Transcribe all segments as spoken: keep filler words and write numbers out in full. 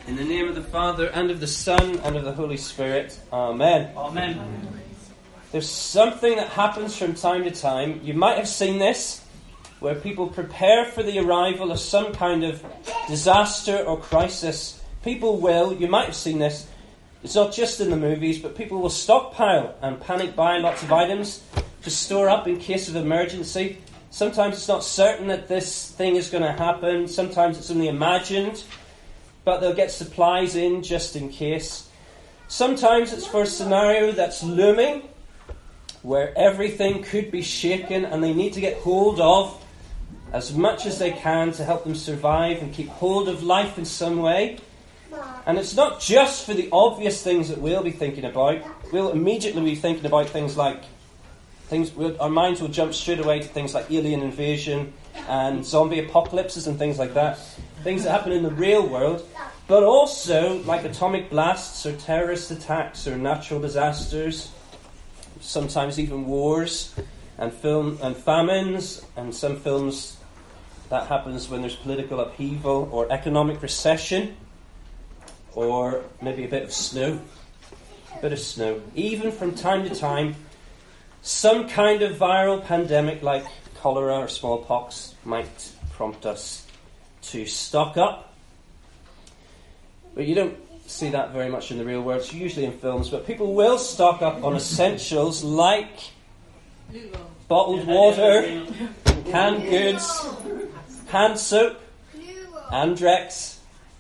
In the name of the Father, and of the Son, and of the Holy Spirit. Amen. Amen. There's something that happens from time to time. You might have seen this, where people prepare for the arrival of some kind of disaster or crisis. People will, you might have seen this, it's not just in the movies, but people will stockpile and panic buy lots of items to store up in case of emergency. Sometimes it's not certain that this thing is going to happen. Sometimes it's only imagined. But they'll get supplies in just in case. Sometimes it's for a scenario that's looming, where everything could be shaken and they need to get hold of as much as they can to help them survive and keep hold of life in some way. And it's not just for the obvious things that we'll be thinking about. We'll immediately be thinking about things like, things. our minds will jump straight away to things like alien invasion and zombie apocalypses and things like that. Things that happen in the real world, but also like atomic blasts or terrorist attacks or natural disasters, sometimes even wars and film and famines, and some films that happens when there's political upheaval or economic recession, or maybe a bit of snow, a bit of snow. Even from time to time, some kind of viral pandemic like cholera or smallpox might prompt us to stock up. But you don't see that very much in the real world. It's usually in films. But people will stock up on essentials like bottled water, canned goods, hand soap, Andrex,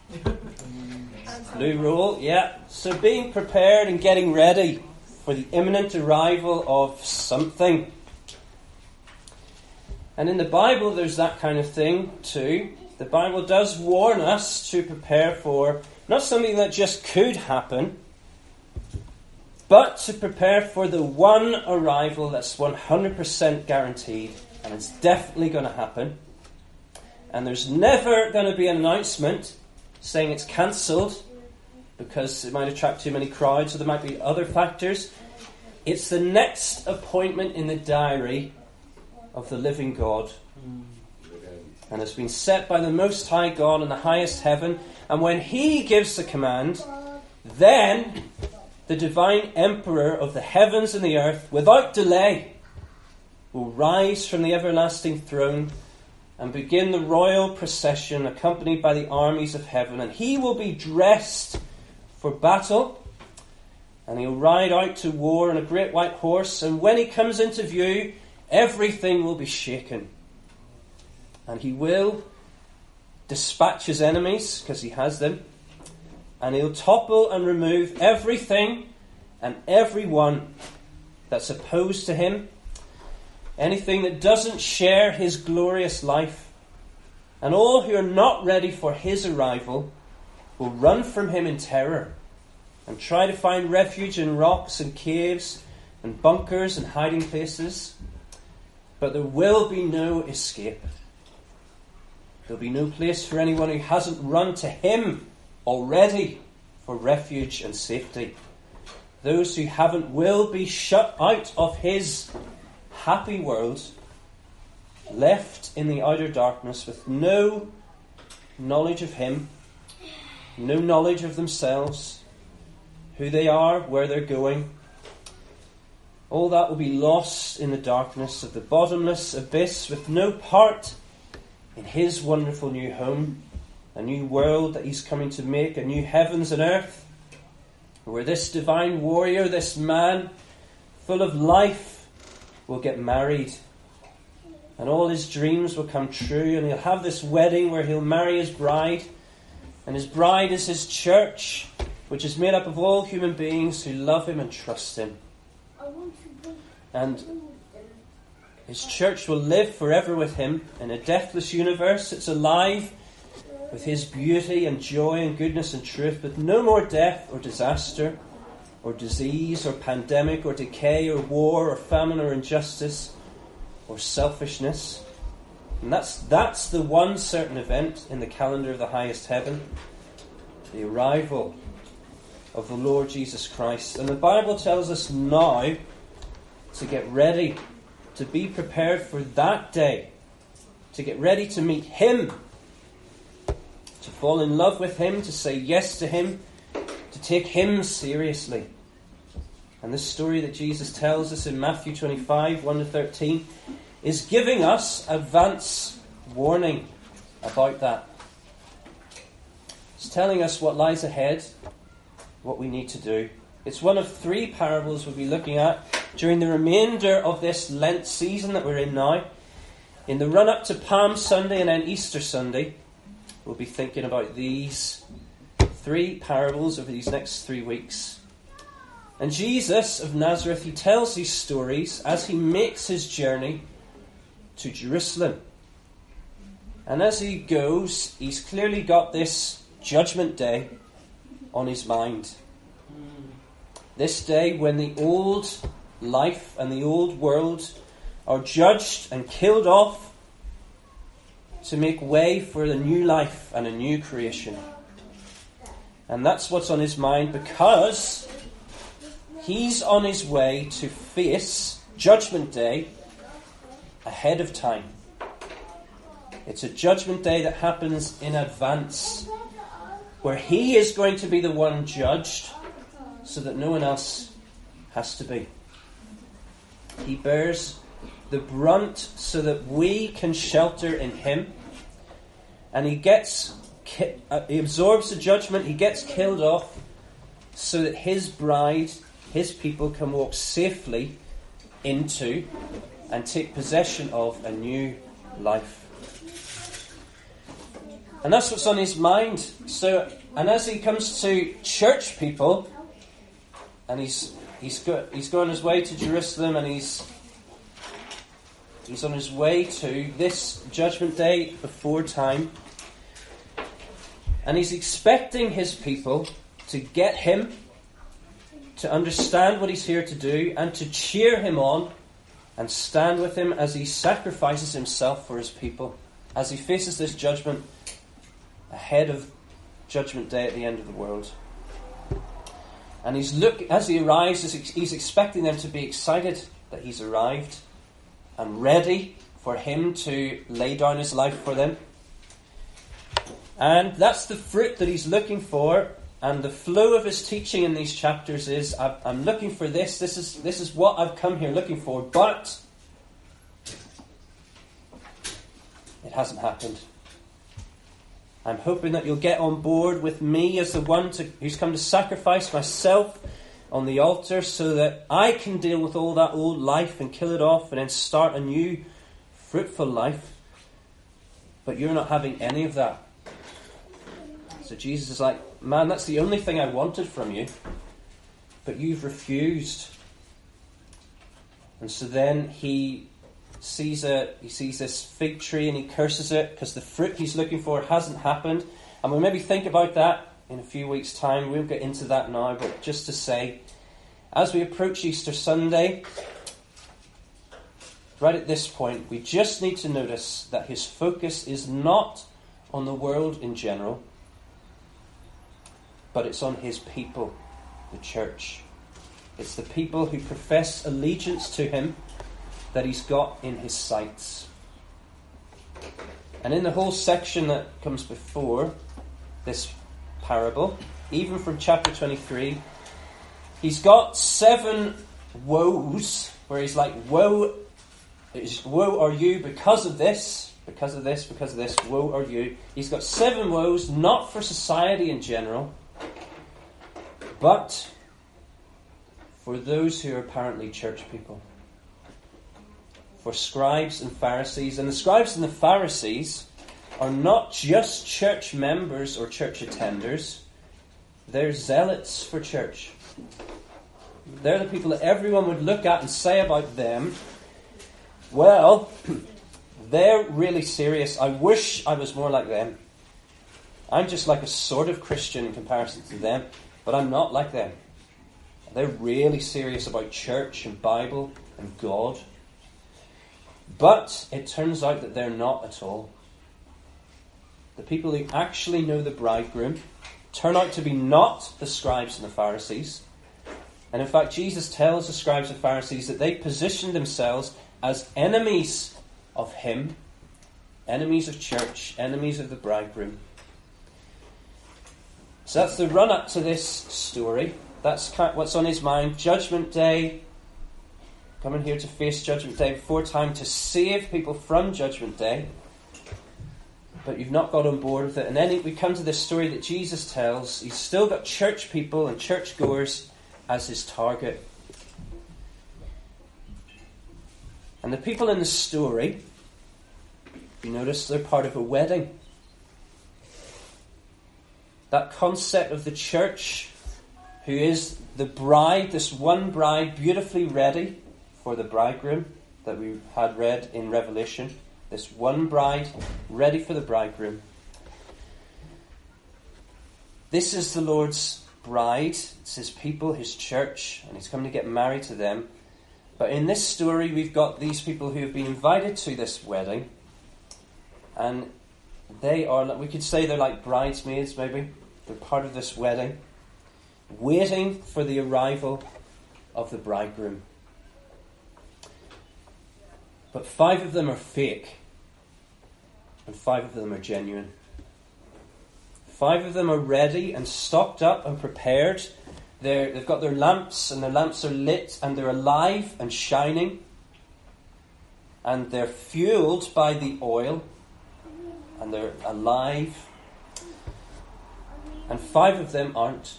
Blue Roll, yeah. So being prepared and getting ready for the imminent arrival of something. And in the Bible there's that kind of thing too. The Bible does warn us to prepare for not something that just could happen, but to prepare for the one arrival that's one hundred percent guaranteed, and it's definitely going to happen. And there's never going to be an announcement saying it's cancelled because it might attract too many crowds, or there might be other factors. It's the next appointment in the diary of the living God. And it's been set by the Most High God in the highest heaven. And when He gives the command, then the divine Emperor of the heavens and the earth, without delay, will rise from the everlasting throne and begin the royal procession accompanied by the armies of heaven. And He will be dressed for battle, and He'll ride out to war on a great white horse. And when He comes into view, everything will be shaken. And He will dispatch His enemies, because He has them. And He'll topple and remove everything and everyone that's opposed to Him. Anything that doesn't share His glorious life. And all who are not ready for His arrival will run from Him in terror and try to find refuge in rocks and caves and bunkers and hiding places. But there will be no escape. There'll be no place for anyone who hasn't run to Him already for refuge and safety. Those who haven't will be shut out of His happy world, left in the outer darkness with no knowledge of Him, no knowledge of themselves, who they are, where they're going. All that will be lost in the darkness of the bottomless abyss, with no part in His wonderful new home, a new world that He's coming to make, a new heavens and earth, where this divine warrior, this man, full of life, will get married. And all his dreams will come true, and he'll have this wedding where he'll marry his bride. And his bride is His church, which is made up of all human beings who love Him and trust Him. And His church will live forever with Him in a deathless universe. It's alive with His beauty and joy and goodness and truth, with no more death or disaster or disease or pandemic or decay or war or famine or injustice or selfishness. And that's, that's the one certain event in the calendar of the highest heaven, the arrival of the Lord Jesus Christ. And the Bible tells us now to get ready, to be prepared for that day, to get ready to meet Him. to fall in love with him, to say yes to him, to take him seriously. And this story that Jesus tells us in Matthew twenty-five, one to thirteen, is giving us advance warning about that. It's telling us what lies ahead, what we need to do. It's one of three parables we'll be looking at during the remainder of this Lent season that we're in now. In the run-up to Palm Sunday and then Easter Sunday, we'll be thinking about these three parables over these next three weeks. And Jesus of Nazareth, he tells these stories as he makes his journey to Jerusalem. And as he goes, he's clearly got this judgment day on his mind. This day when the old life and the old world are judged and killed off to make way for a new life and a new creation. And that's what's on his mind, because he's on his way to face Judgment Day ahead of time. It's a Judgment Day that happens in advance, where he is going to be the one judged so that no one else has to be. He bears the brunt so that we can shelter in him. And he gets, he absorbs the judgment, he gets killed off so that his bride, his people, can walk safely into and take possession of a new life. And that's what's on his mind. So, and as he comes to church people, and he's he's go, he's going his way to Jerusalem, and he's he's on his way to this judgment day before time, and he's expecting his people to get him, to understand what he's here to do, and to cheer him on and stand with him as he sacrifices himself for his people, as he faces this judgment ahead of Judgment Day at the end of the world. And he's look as he arrives, he's expecting them to be excited that he's arrived and ready for him to lay down his life for them. And that's the fruit that he's looking for. And the flow of his teaching in these chapters is, I'm looking for this, this is this is what I've come here looking for, but it hasn't happened. I'm hoping that you'll get on board with me as the one to, who's come to sacrifice myself on the altar so that I can deal with all that old life and kill it off and then start a new fruitful life. But you're not having any of that. So Jesus is like, man, that's the only thing I wanted from you, but you've refused. And so then he sees a he sees this fig tree and he curses it because the fruit he's looking for hasn't happened. And we'll maybe think about that in a few weeks' time. We'll get into that now, but just to say, as we approach Easter Sunday, right at this point, we just need to notice that his focus is not on the world in general, but it's on his people, the church. It's the people who profess allegiance to him that he's got in his sights. And in the whole section that comes before this parable, even from chapter twenty-three, he's got seven woes, where he's like, woe, woe are you because of this, because of this, because of this, woe are you. He's got seven woes, not for society in general, but for those who are apparently church people. For scribes and Pharisees. And the scribes and the Pharisees are not just church members or church attenders. They're zealots for church. They're the people that everyone would look at and say about them, well, they're really serious. I wish I was more like them. I'm just like a sort of Christian in comparison to them, but I'm not like them. They're really serious about church and Bible and God. But it turns out that they're not at all. The people who actually know the bridegroom turn out to be not the scribes and the Pharisees. And in fact, Jesus tells the scribes and Pharisees that they position themselves as enemies of him, enemies of church, enemies of the bridegroom. So that's the run-up to this story. That's what's on his mind. Judgment Day. Coming here to face Judgment Day before time to save people from Judgment Day. But you've not got on board with it. And then we come to this story that Jesus tells. He's still got church people and church goers as his target. And the people in the story, you notice they're part of a wedding. That concept of the church, who is the bride, this one bride beautifully ready for the bridegroom that we had read in Revelation. This one bride ready for the bridegroom. This is the Lord's bride. It's his people, his church, and he's coming to get married to them. But in this story, we've got these people who have been invited to this wedding. And they are, we could say they're like bridesmaids, maybe. They're part of this wedding, waiting for the arrival of the bridegroom. But five of them are fake, and five of them are genuine. Five of them are ready and stocked up and prepared. They're, they've got their lamps, and their lamps are lit, and they're alive and shining. And they're fueled by the oil, and they're alive. And five of them aren't.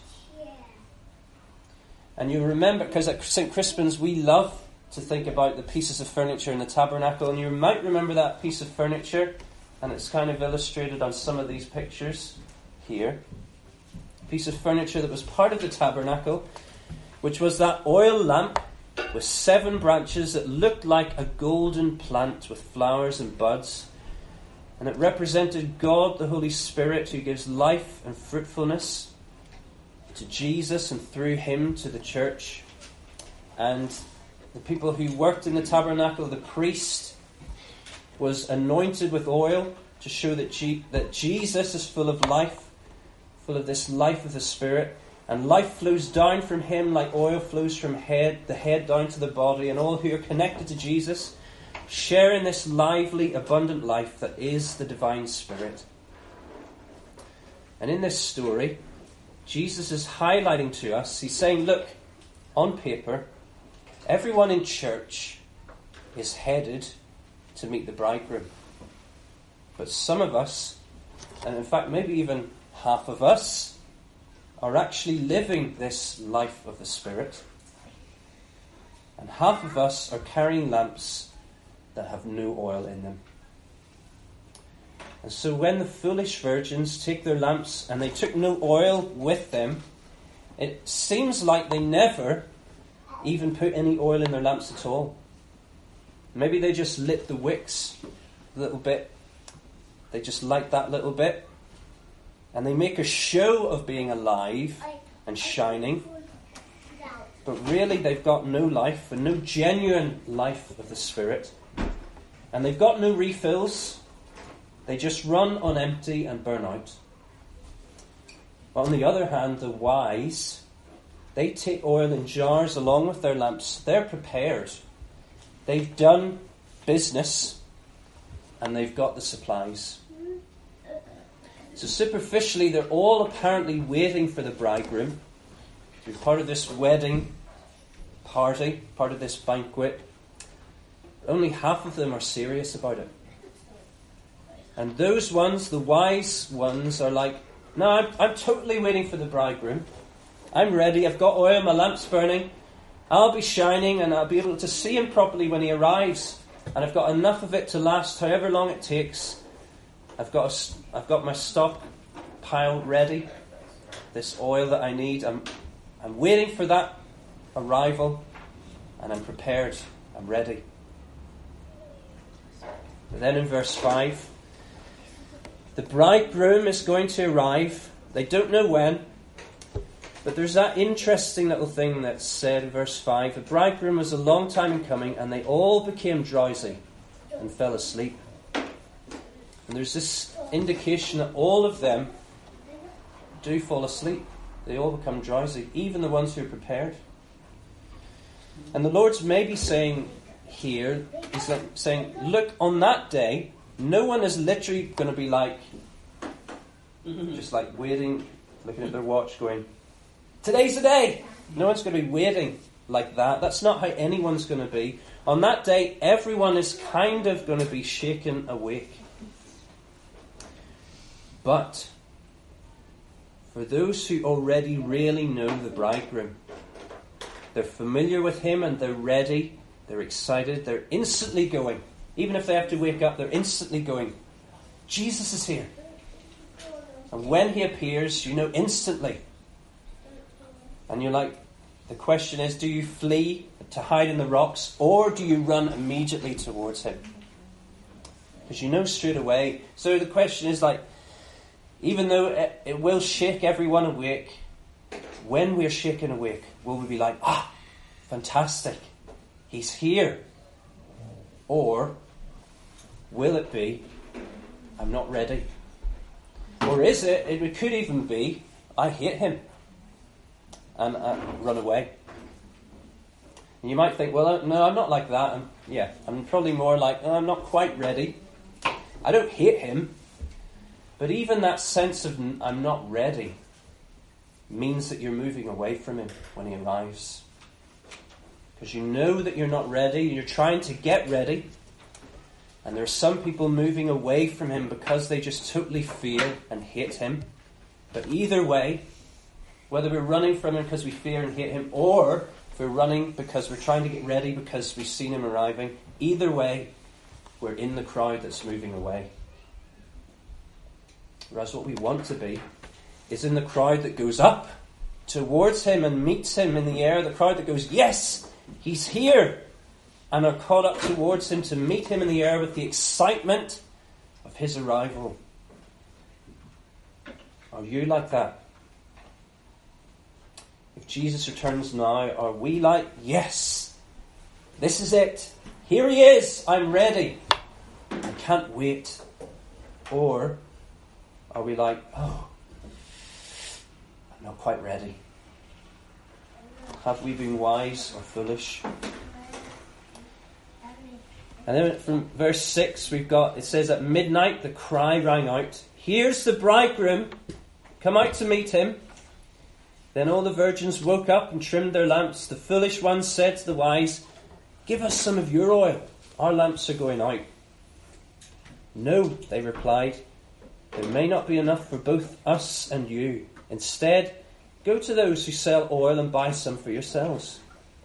And you remember, because at Saint Crispin's we love to think about the pieces of furniture in the tabernacle, and you might remember that piece of furniture, and it's kind of illustrated on some of these pictures here. A piece of furniture that was part of the tabernacle, which was that oil lamp with seven branches that looked like a golden plant with flowers and buds. And it represented God, the Holy Spirit, who gives life and fruitfulness to Jesus and through him to the church. And the people who worked in the tabernacle, the priest, was anointed with oil to show that, G- that Jesus is full of life, full of this life of the Spirit. And life flows down from him like oil flows from head, the head down to the body. And all who are connected to Jesus share in this lively, abundant life that is the divine Spirit. And in this story, Jesus is highlighting to us, he's saying, look, on paper, everyone in church is headed to meet the bridegroom. But some of us, and in fact maybe even half of us, are actually living this life of the Spirit. And half of us are carrying lamps that have no oil in them. And so when the foolish virgins take their lamps and they took no oil with them, it seems like they never even put any oil in their lamps at all. Maybe they just lit the wicks a little bit. They just light that little bit. And they make a show of being alive and shining. But really they've got no life and no genuine life of the Spirit. And they've got no refills. They just run on empty and burn out. But on the other hand, the wise, they take oil in jars along with their lamps. They're prepared. They've done business and they've got the supplies. So superficially, they're all apparently waiting for the bridegroom to be part of this wedding party, part of this banquet. Only half of them are serious about it. And those ones, the wise ones, are like, no, I'm, I'm totally waiting for the bridegroom. I'm ready, I've got oil, my lamp's burning. I'll be shining and I'll be able to see him properly when he arrives. And I've got enough of it to last however long it takes. I've got a, I've got my stock pile ready. This oil that I need. I'm, I'm waiting for that arrival. And I'm prepared. I'm ready. But then in verse five, the bridegroom is going to arrive. They don't know when. But there's that interesting little thing that's said in verse five. The bridegroom was a long time in coming, and they all became drowsy and fell asleep. And there's this indication that all of them do fall asleep. They all become drowsy, even the ones who are prepared. And the Lord's maybe saying here, he's like saying, look, on that day, no one is literally going to be like, just like waiting looking at their watch going, today's the day. No one's going to be waiting like that. That's not how anyone's going to be. On that day, everyone is kind of going to be shaken awake. But for those who already really know the bridegroom, they're familiar with him and they're ready, they're excited, they're instantly going. Even if they have to wake up, they're instantly going, Jesus is here. And when he appears, you know instantly. And you're like, the question is, do you flee to hide in the rocks, or do you run immediately towards him? Because you know straight away. So the question is like, even though it, it will shake everyone awake, when we're shaken awake, will we be like, ah, fantastic, he's here? Or will it be, I'm not ready? Or is it, it could even be, I hate him, and I run away. And you might think, well, no, I'm not like that. I'm, yeah, I'm probably more like, oh, I'm not quite ready. I don't hate him. But even that sense of I'm not ready means that you're moving away from him when he arrives. Because you know that you're not ready, you're trying to get ready. And there are some people moving away from him because they just totally fear and hate him. But either way, whether we're running from him because we fear and hate him, or if we're running because we're trying to get ready because we've seen him arriving, either way, we're in the crowd that's moving away. Whereas what we want to be is in the crowd that goes up towards him and meets him in the air, the crowd that goes, yes, he's here, and are caught up towards him to meet him in the air with the excitement of his arrival. Are you like that? If Jesus returns now, are we like, yes, this is it. Here he is. I'm ready. I can't wait. Or are we like, oh, I'm not quite ready? Have we been wise or foolish? And then from verse six, we've got, it says, at midnight the cry rang out, here's the bridegroom, come out to meet him. Then all the virgins woke up and trimmed their lamps. The foolish ones said to the wise, give us some of your oil. Our lamps are going out. No, they replied, there may not be enough for both us and you. Instead, go to those who sell oil and buy some for yourselves.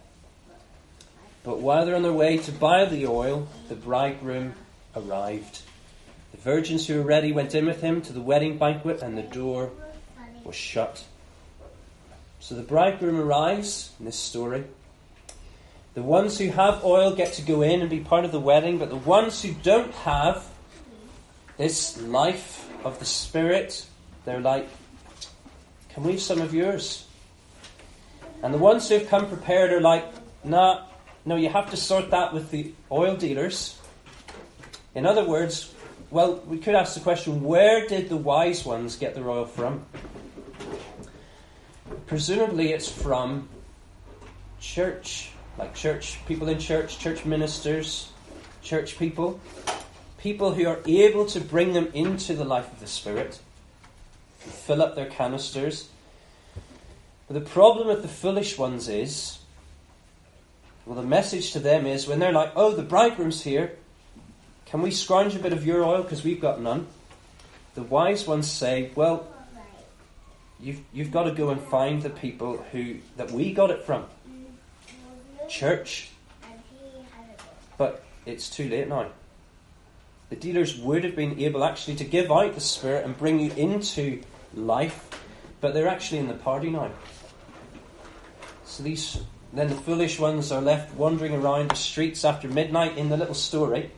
But while they're on their way to buy the oil, the bridegroom arrived. The virgins who were ready went in with him to the wedding banquet, and the door was shut. So the bridegroom arrives in this story. The ones who have oil get to go in and be part of the wedding, but the ones who don't have this life of the Spirit, they're like, can we have some of yours? And the ones who have come prepared are like, nah, no, you have to sort that with the oil dealers. In other words, well, we could ask the question, where did the wise ones get their oil from? Presumably it's from church, like church, people in church, church ministers, church people, people who are able to bring them into the life of the Spirit, and fill up their canisters. But the problem with the foolish ones is, well, the message to them is when they're like, oh, the bridegroom's here, can we scrounge a bit of your oil because we've got none? The wise ones say, well, You've you've got to go and find the people who that we got it from. Church. But it's too late now. The dealers would have been able actually to give out the Spirit and bring you into life, but they're actually in the party now. So these then the foolish ones are left wandering around the streets after midnight in the little story.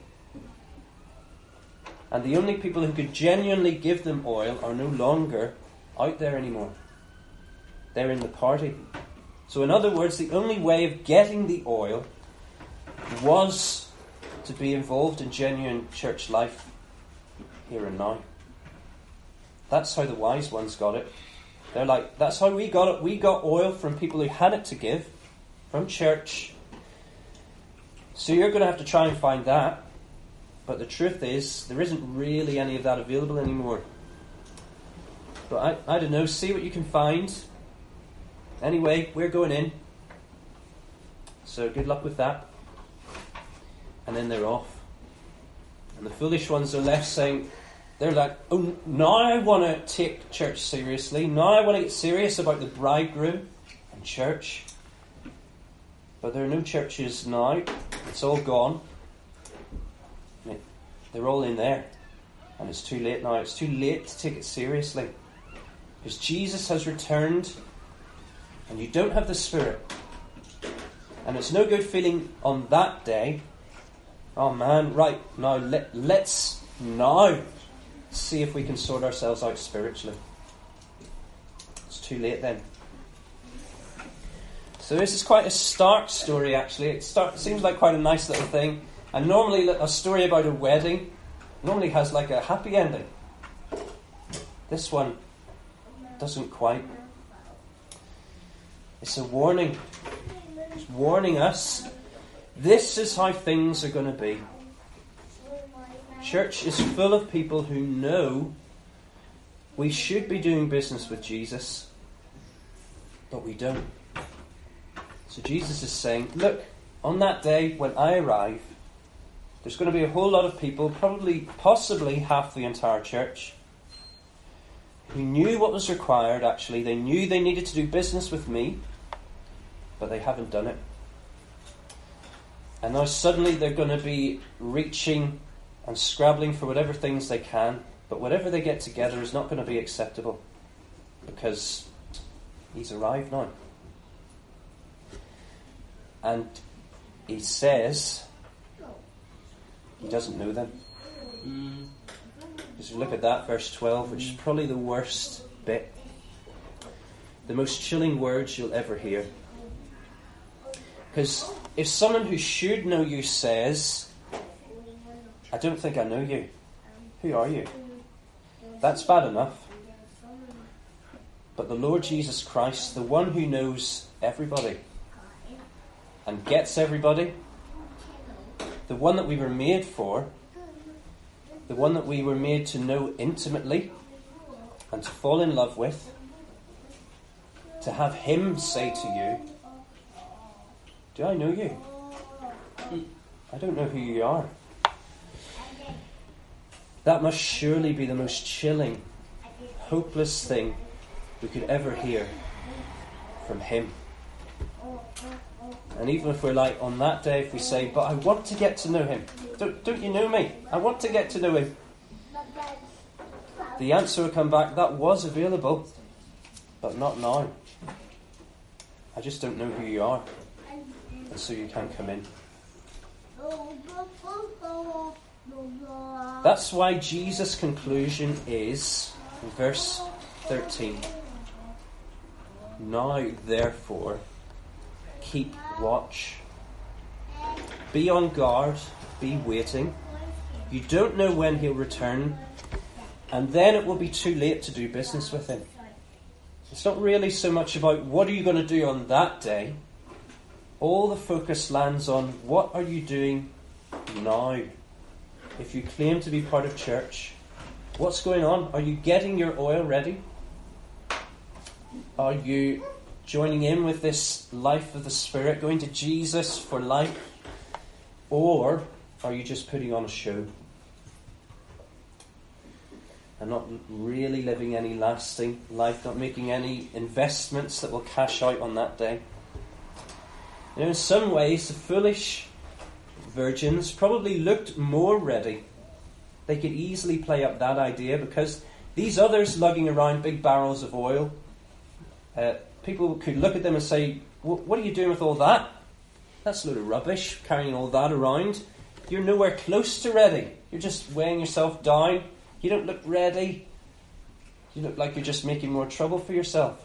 And the only people who could genuinely give them oil are no longer out there anymore. They're in the party. So in other words, the only way of getting the oil was to be involved in genuine church life here and now. That's how the wise ones got it. They're like, that's how we got it. We got oil from people who had it to give, from church. So you're going to have to try and find that. But the truth is, there isn't really any of that available anymore. But I, I don't know, see what you can find. Anyway, we're going in. So good luck with that. And then they're off. And the foolish ones are left saying, they're like, oh, now I want to take church seriously. Now I want to get serious about the bridegroom and church. But there are no churches now. It's all gone. They're all in there. And it's too late now. It's too late to take it seriously. Because Jesus has returned and you don't have the Spirit. And it's no good feeling on that day, oh man, right, now let, let's now see if we can sort ourselves out spiritually. It's too late then. So this is quite a stark story actually. It start, seems like quite a nice little thing. And normally a story about a wedding normally has like a happy ending. This one doesn't quite. It's a warning. It's warning us. This is how things are going to be. Church is full of people who know we should be doing business with Jesus, but we don't. So Jesus is saying, look, on that day when I arrive, there's going to be a whole lot of people, probably, possibly half the entire church, who knew what was required actually. They knew they needed to do business with me, but they haven't done it. And now suddenly they're going to be reaching and scrabbling for whatever things they can, but whatever they get together is not going to be acceptable because he's arrived now. And he says he doesn't know them. Mm. Because you look at that, verse twelve, which is probably the worst bit. The most chilling words you'll ever hear. Because if someone who should know you says, I don't think I know you. Who are you? That's bad enough. But the Lord Jesus Christ, the one who knows everybody and gets everybody, the one that we were made for, the one that we were made to know intimately and to fall in love with, to have him say to you, do I know you? I don't know who you are. That must surely be the most chilling, hopeless thing we could ever hear from him. And even if we're like on that day, if we say, but I want to get to know him. Don't, don't you know me? I want to get to know him. The answer will come back, that was available, but not now. I just don't know who you are. And so you can't come in. That's why Jesus' conclusion is, in verse thirteen, now therefore keep watch. Be on guard, be waiting. You don't know when he'll return, and then it will be too late to do business with him. It's not really so much about what are you going to do on that day. All the focus lands on what are you doing now. If you claim to be part of church, what's going on? Are you getting your oil ready? Are you joining in with this life of the Spirit, going to Jesus for life? Or are you just putting on a show and not really living any lasting life, not making any investments that will cash out on that day? You know, in some ways, the foolish virgins probably looked more ready. They could easily play up that idea because these others lugging around big barrels of oil, uh, people could look at them and say, what are you doing with all that? That's a load of rubbish, carrying all that around. You're nowhere close to ready. You're just weighing yourself down. You don't look ready. You look like you're just making more trouble for yourself.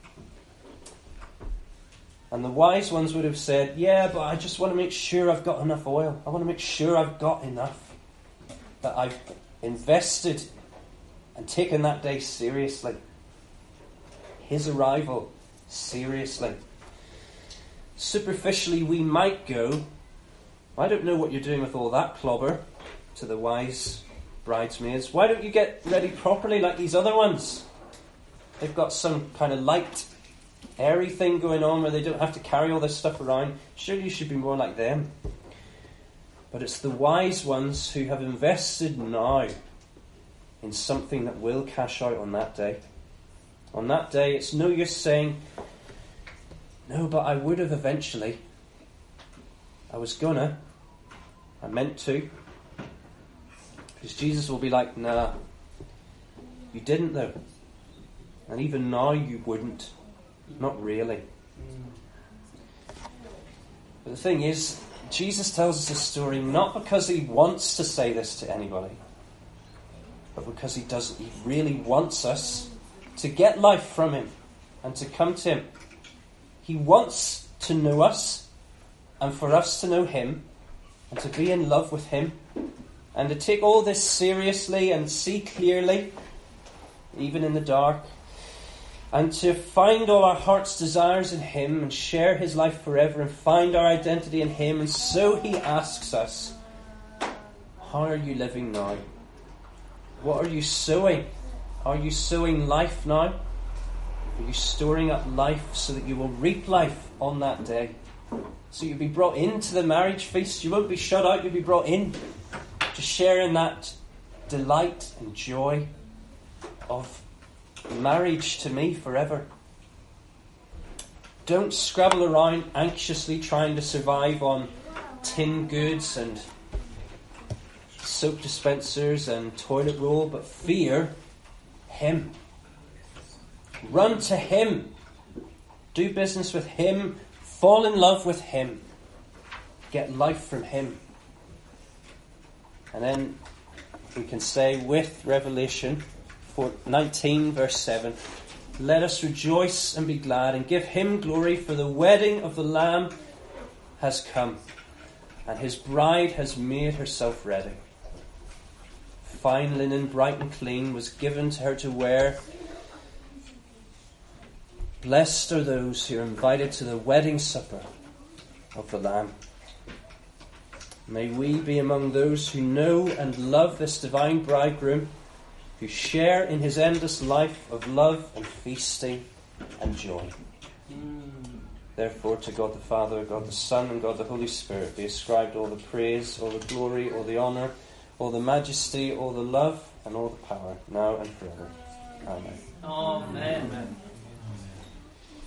And the wise ones would have said, yeah, but I just want to make sure I've got enough oil. I want to make sure I've got enough. That I've invested and taken that day seriously. His arrival seriously. Superficially, we might go, I don't know what you're doing with all that clobber, to the wise bridesmaids. Why don't you get ready properly like these other ones? They've got some kind of light, airy thing going on where they don't have to carry all this stuff around. Surely you should be more like them. But it's the wise ones who have invested now in something that will cash out on that day. On that day, it's no use saying, no, but I would have eventually. I was gonna. I meant to. Because Jesus will be like, nah, you didn't though. And even now you wouldn't. Not really. But the thing is, Jesus tells us this story not because he wants to say this to anybody, but because he doesn't. He really wants us to get life from him and to come to him. He wants to know us and for us to know him and to be in love with him and to take all this seriously and see clearly, even in the dark, and to find all our heart's desires in him and share his life forever and find our identity in him. And so he asks us, how are you living now? What are you sowing? Are you sowing life now? Are you storing up life so that you will reap life on that day? So you'll be brought into the marriage feast. You won't be shut out. You'll be brought in to share in that delight and joy of marriage to me forever. Don't scrabble around anxiously trying to survive on tin goods and soap dispensers and toilet roll, but fear him. Run to him. Do business with him. Fall in love with him. Get life from him. And then we can say with Revelation nineteen verse seven, let us rejoice and be glad and give him glory, for the wedding of the Lamb has come and his bride has made herself ready. Fine linen, bright and clean, was given to her to wear. Blessed are those who are invited to the wedding supper of the Lamb. May we be among those who know and love this divine bridegroom, who share in his endless life of love and feasting and joy. Therefore, to God the Father, God the Son, and God the Holy Spirit be ascribed all the praise, all the glory, all the honour, all the majesty, all the love, and all the power, now and forever. Amen. Amen.